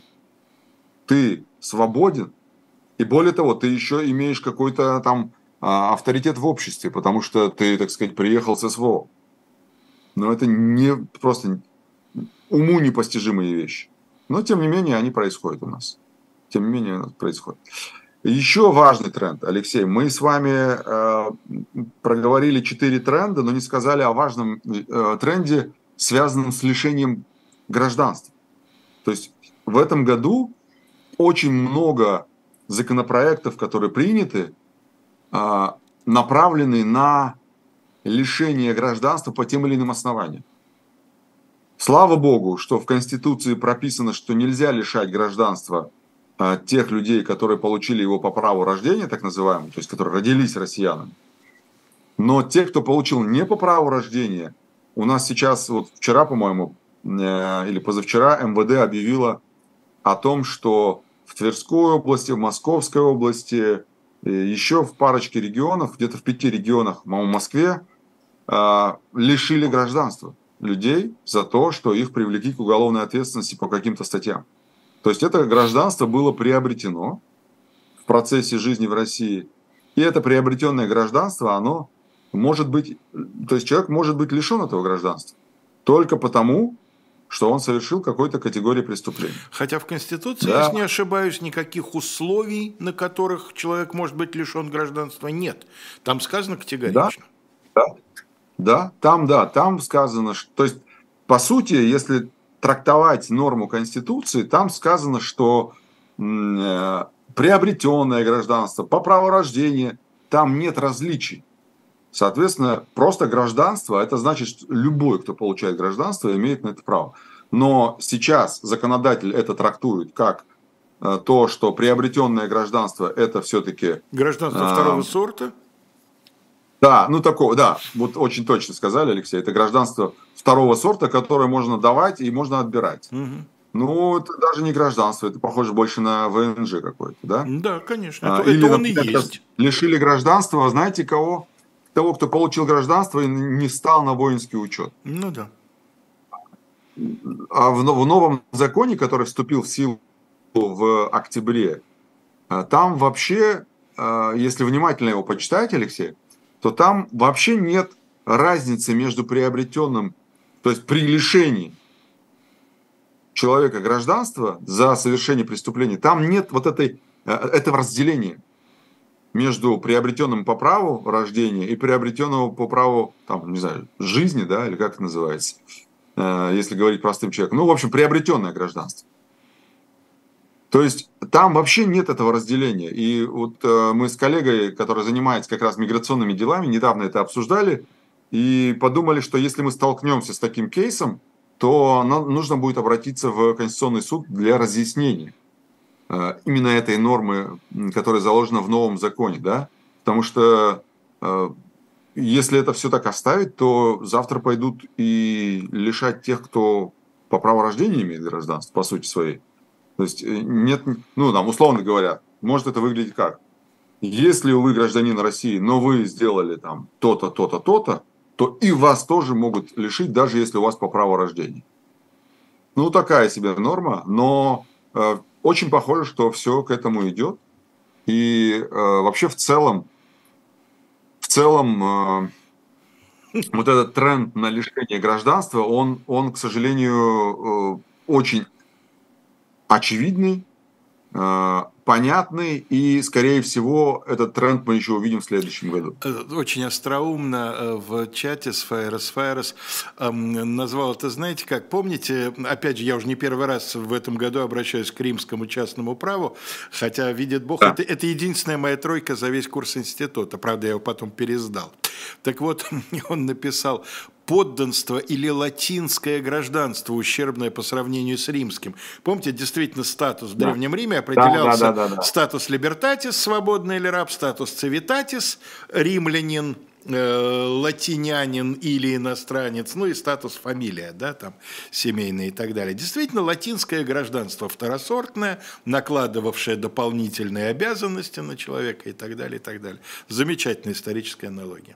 ты свободен. И более того, ты еще имеешь какой-то там а, авторитет в обществе, потому что ты, так сказать, приехал с СВО. Но это не просто уму непостижимые вещи. Но, тем не менее, они происходят у нас. Тем не менее, это происходит. Еще важный тренд, Алексей. Мы с вами э, проговорили четыре тренда, но не сказали о важном э, тренде, связанном с лишением гражданства. То есть в этом году очень много законопроектов, которые приняты, направлены на лишение гражданства по тем или иным основаниям. Слава Богу, что в Конституции прописано, что нельзя лишать гражданства тех людей, которые получили его по праву рождения, так называемым, то есть которые родились россиянами. Но те, кто получил не по праву рождения, у нас сейчас, вот вчера, по-моему, или позавчера МВД объявило о том, что в Тверской области, в Московской области, еще в парочке регионов, где-то в пяти регионах, по-моему, в Москве, лишили гражданства людей за то, что их привлекли к уголовной ответственности по каким-то статьям. То есть это гражданство было приобретено в процессе жизни в России. И это приобретенное гражданство, оно может быть, то есть человек может быть лишен этого гражданства только потому, что он совершил какой-то категории преступления. Хотя в Конституции, Да. если не ошибаюсь, никаких условий, на которых человек может быть лишен гражданства, нет. Там сказано категорично. Да, да, да, там, да, там сказано, что, то есть, по сути, если трактовать норму Конституции, там сказано, что м, э, приобретенное гражданство по праву рождения, там нет различий. Соответственно, просто гражданство, это значит, что любой, кто получает гражданство, имеет на это право. Но сейчас законодатель это трактует как э, то, что приобретенное гражданство это все-таки... Гражданство э, второго сорта? Да, ну такого, да, вот очень точно сказали, Алексей, это гражданство второго сорта, которое можно давать и можно отбирать. Угу. Ну, это даже не гражданство, это похоже больше на вэ эн жэ какой-то, да? Да, конечно, А, это, Или, это он и например, есть. лишили гражданства, знаете кого? Того, кто получил гражданство и не встал на воинский учет. Ну да. А в, в новом законе, который вступил в силу в октябре, а, там вообще, а, если внимательно его почитать, Алексей, то там вообще нет разницы между приобретенным, то есть при лишении человека гражданства за совершение преступления, там нет вот этой, э, этого разделения между приобретенным по праву рождения и приобретенного по праву, там, не знаю, жизни, да, или как это называется, э, если говорить простым человеком. Ну, в общем, приобретенное гражданство. То есть там вообще нет этого разделения. И вот э, мы с коллегой, который занимается как раз миграционными делами, недавно это обсуждали и подумали, что если мы столкнемся с таким кейсом, то нам нужно будет обратиться в Конституционный суд для разъяснения э, именно этой нормы, которая заложена в новом законе, да? Потому что э, если это все так оставить, то завтра пойдут и лишать тех, кто по праву рождения имеет гражданство, по сути своей. То есть нет, ну там условно говоря, может это выглядеть как? Если вы гражданин России, но вы сделали там то-то, то-то, то-то, то и вас тоже могут лишить, даже если у вас по праву рождения. Ну такая себе норма, но э, очень похоже, что все к этому идет. И э, вообще в целом, в целом э, вот этот тренд на лишение гражданства, он, он к сожалению, э, очень очевидный, понятный, и, скорее всего, этот тренд мы еще увидим в следующем году. Очень остроумно в чате с Файрос Файрос назвал это, знаете как, помните, опять же, я уже не первый раз в этом году обращаюсь к римскому частному праву, хотя, видит Бог, да. это, это единственная моя тройка за весь курс института, правда, я его потом пересдал. Так вот, он написал: подданство или латинское гражданство, ущербное по сравнению с римским. Помните, действительно, статус в да. Древнем Риме определялся да, да, да, да. статус либертатис, свободный или раб, статус цивитатис, римлянин, э, латинянин или иностранец, ну и статус фамилия, да, там, семейная и так далее. Действительно, латинское гражданство второсортное, накладывавшее дополнительные обязанности на человека и так далее, и так далее. Замечательная историческая аналогия.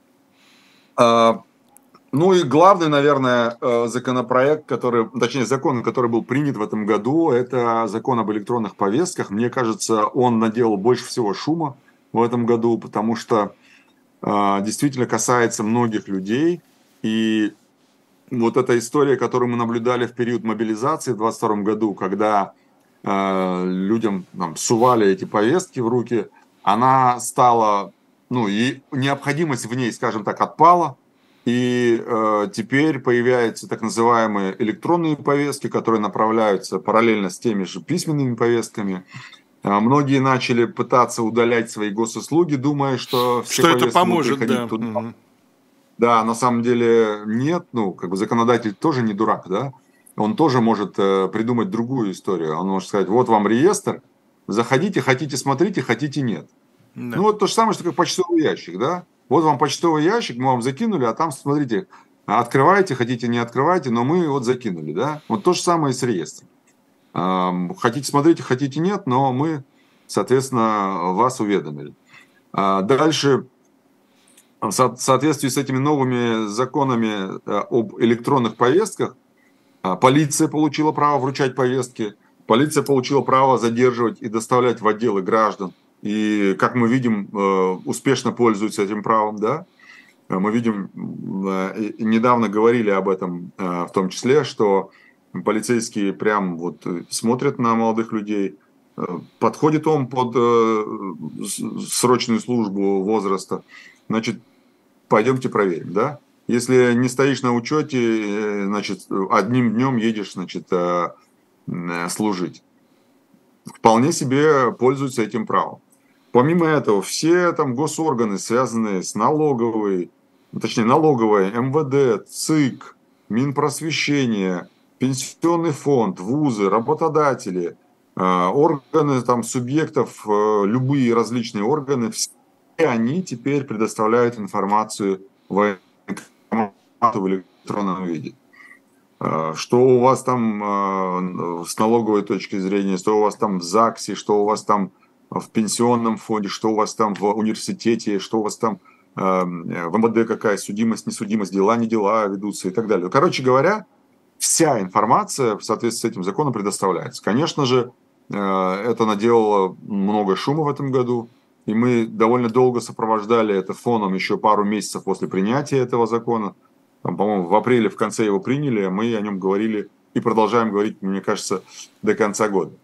А... Ну и главный, наверное, законопроект, который, точнее закон, который был принят в этом году, это закон об электронных повестках. Мне кажется, он наделал больше всего шума в этом году, потому что действительно касается многих людей. И вот эта история, которую мы наблюдали в период мобилизации в двадцать втором году, когда людям там, сували эти повестки в руки, она стала, ну и необходимость в ней, скажем так, отпала. И э, теперь появляются так называемые электронные повестки, которые направляются параллельно с теми же письменными повестками. Э, многие начали пытаться удалять свои госуслуги, думая, что все что повестки это поможет, будут приходить да. туда. Угу. Да, на самом деле нет. Ну, как бы законодатель тоже не дурак, да. Он тоже может э, придумать другую историю. Он может сказать: вот вам реестр, заходите, хотите смотрите, хотите нет. Да. Ну вот то же самое, что как почтовый ящик, да. Вот вам почтовый ящик, мы вам закинули, а там, смотрите, открывайте, хотите, не открывайте, но мы вот закинули, да. Вот то же самое и с реестром. Хотите, смотрите, хотите, нет, но мы, соответственно, вас уведомили. Дальше, в соответствии с этими новыми законами об электронных повестках, полиция получила право вручать повестки, полиция получила право задерживать и доставлять в отделы граждан. И, как мы видим, успешно пользуются этим правом, да. Мы видим, недавно говорили об этом в том числе, что полицейские прям вот смотрят на молодых людей, подходит он под срочную службу возраста, значит, пойдемте проверим, да? Если не стоишь на учете, значит, одним днем едешь, значит, служить. Вполне себе пользуются этим правом. Помимо этого, все там госорганы, связанные с налоговой, точнее, налоговой, эм вэ дэ, ЦИК, Минпросвещение, Пенсионный фонд, вузы, работодатели, органы там, субъектов, любые различные органы, все они теперь предоставляют информацию в электронном виде. Что у вас там с налоговой точки зрения, что у вас там в ЗАГСе, что у вас там в пенсионном фонде, что у вас там в университете, что у вас там в эм вэ дэ, какая судимость, несудимость, дела, не дела ведутся и так далее. Короче говоря, вся информация в соответствии с этим законом предоставляется. Конечно же, это наделало много шума в этом году, и мы довольно долго сопровождали это фоном еще пару месяцев после принятия этого закона. Там, по-моему, в апреле в конце его приняли, мы о нем говорили и продолжаем говорить, мне кажется, до конца года.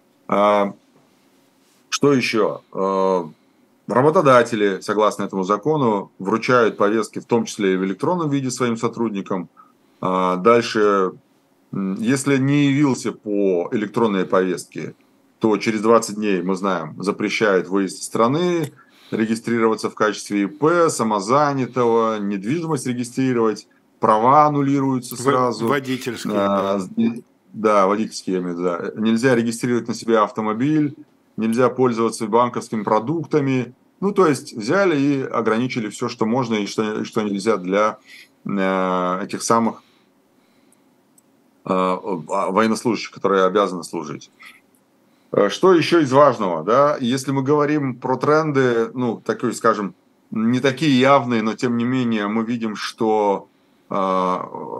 Что еще? Работодатели, согласно этому закону, вручают повестки, в том числе и в электронном виде, своим сотрудникам. Дальше, если не явился по электронной повестке, то через двадцать дней, мы знаем, запрещают выезд из страны, регистрироваться в качестве и пэ, самозанятого, недвижимость регистрировать, права аннулируются сразу. Водительские. А, да. да, водительские, да. Нельзя регистрировать на себя автомобиль, нельзя пользоваться банковскими продуктами. Ну, то есть взяли и ограничили все, что можно и что, что нельзя для э, этих самых э, военнослужащих, которые обязаны служить. Что еще из важного, да, если мы говорим про тренды, ну, такие, скажем, не такие явные, но тем не менее мы видим, что э,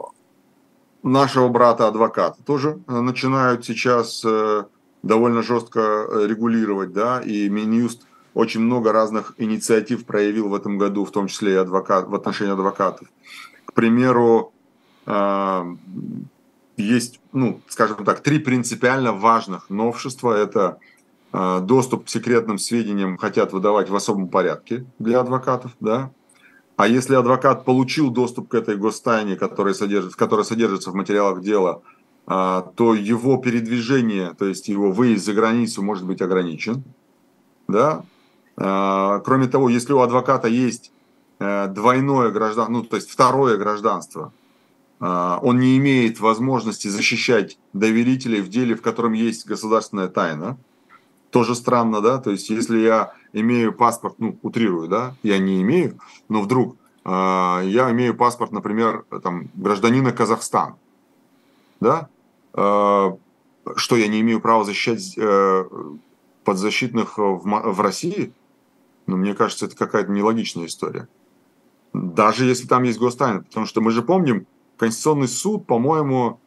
нашего брата-адвоката тоже начинают сейчас э, довольно жестко регулировать, да, и Минюст очень много разных инициатив проявил в этом году, в том числе и адвокат, в отношении адвокатов. К примеру, э, есть, ну, скажем так, три принципиально важных новшества. Это э, доступ к секретным сведениям хотят выдавать в особом порядке для адвокатов, да. А если адвокат получил доступ к этой гостайне, которая содержится, которая содержится в материалах дела, э, то его передвижение, то есть его выезд за границу может быть ограничен, да. Э, кроме того, если у адвоката есть э, двойное гражданство, ну, то есть второе гражданство, он не имеет возможности защищать доверителей в деле, в котором есть государственная тайна. Тоже странно, да? То есть, если я имею паспорт, ну, утрирую, да, я не имею, но вдруг э, я имею паспорт, например, там, гражданина Казахстана, да? Э, что, я не имею права защищать э, подзащитных в, в России? Ну, мне кажется, это какая-то нелогичная история. Даже если там есть гостайна, потому что мы же помним, Конституционный суд, по-моему,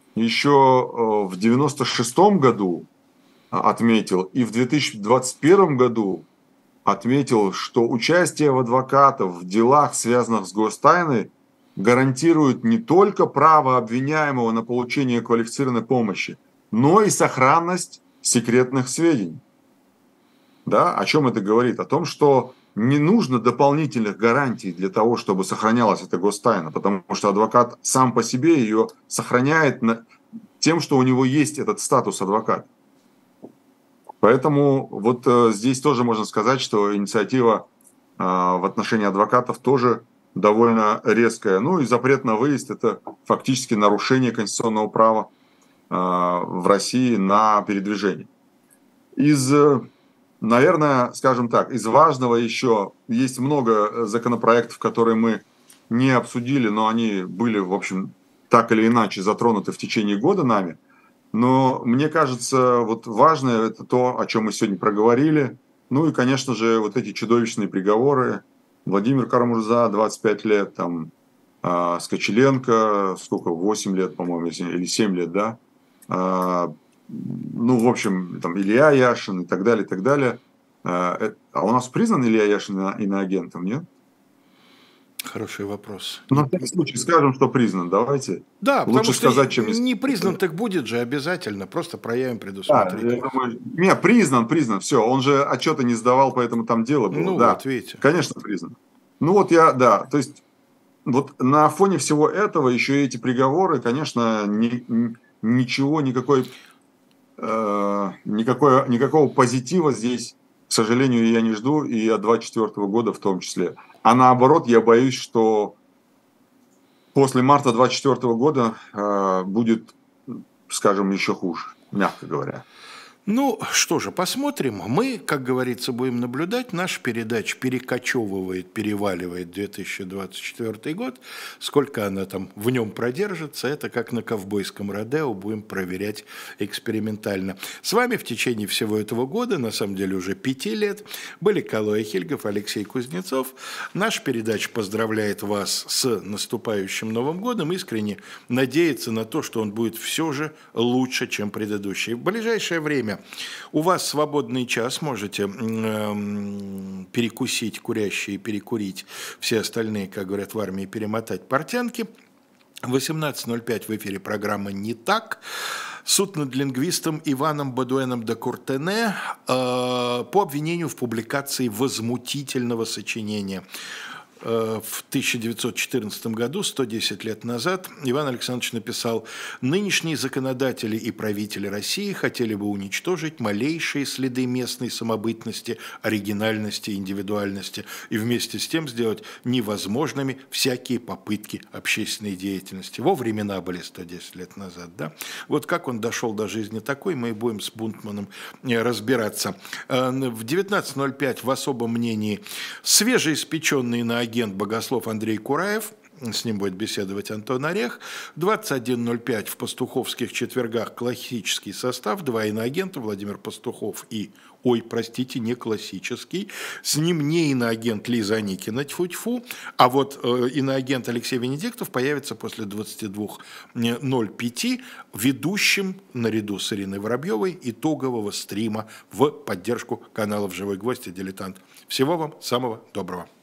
еще в девяносто шестом году отметил и в две тысячи двадцать первом году отметил, что участие в адвокатов в делах, связанных с гостайной, гарантирует не только право обвиняемого на получение квалифицированной помощи, но и сохранность секретных сведений. Да? О чем это говорит? О том, что не нужно дополнительных гарантий для того, чтобы сохранялась эта гостайна, потому что адвокат сам по себе ее сохраняет тем, что у него есть этот статус адвоката. Поэтому вот э, здесь тоже можно сказать, что инициатива э, в отношении адвокатов тоже довольно резкая. Ну и запрет на выезд – это фактически нарушение конституционного права э, в России на передвижение. Из... Наверное, скажем так, из важного еще есть много законопроектов, которые мы не обсудили, но они были, в общем, так или иначе затронуты в течение года нами. Но мне кажется, вот важное это то, о чем мы сегодня проговорили. Ну и, конечно же, вот эти чудовищные приговоры. Владимир Карамурза, двадцать пять лет, там, э, Скочеленко, сколько, восемь лет, по-моему, или семь лет, да. Э, Ну, в общем, там Илья Яшин и так далее, и так далее. А у нас признан Илья Яшин иноагентом, нет? Хороший вопрос. На всякий случай скажем, что признан, давайте. Да, потому Лучше что сказать, чем не признан, так будет же обязательно, просто проявим Да, я предусмотрительность. думаю, не, признан, признан, все, он же отчета не сдавал, поэтому там дело было, Ну да, вот, видите. конечно, признан. Ну вот я, да, то есть вот на фоне всего этого еще и эти приговоры, конечно, ни, ни- ничего, никакой, э, никакой, никакого позитива здесь, к сожалению, я не жду, и от двадцать четвёртого года в том числе. А наоборот, я боюсь, что после марта двадцать четвёртого года э, будет, скажем, еще хуже, мягко говоря. Ну, что же, посмотрим. Мы, как говорится, будем наблюдать. Наша передача перекочевывает, переваливает две тысячи двадцать четвёртый год. Сколько она там в нем продержится, это как на ковбойском родео, будем проверять экспериментально. С вами в течение всего этого года, на самом деле уже пяти лет, были Калой Хильгов, Алексей Кузнецов. Наша передача поздравляет вас с наступающим Новым годом. Искренне надеется на то, что он будет все же лучше, чем предыдущий. В ближайшее время у вас свободный час, можете э, перекусить, курящие перекурить, все остальные, как говорят в армии, перемотать портянки. В восемнадцать ноль пять в эфире программа «Не так». Суд над лингвистом Иваном Бодуэном де Куртене э, по обвинению в публикации возмутительного сочинения. В тысяча девятьсот четырнадцатом году, сто десять лет назад, Иван Александрович написал: «Нынешние законодатели и правители России хотели бы уничтожить малейшие следы местной самобытности, оригинальности, индивидуальности и вместе с тем сделать невозможными всякие попытки общественной деятельности». Во времена были сто десять лет назад, да? Вот как он дошел до жизни такой, мы и будем с Бунтманом разбираться. В девятнадцать ноль пять в особом мнении свежеиспеченный на агент богослов Андрей Кураев, с ним будет беседовать Антон Орех. двадцать один ноль пять в пастуховских четвергах классический состав, два иноагента, Владимир Пастухов и, ой, простите, не классический, с ним не иноагент Лиза Аникина, тьфу-тьфу, а вот э, иноагент Алексей Венедиктов появится после двадцати двух ноль пять ведущим наряду с Ириной Воробьевой итогового стрима в поддержку каналов «Живой гвоздь» и «Дилетант». Всего вам самого доброго.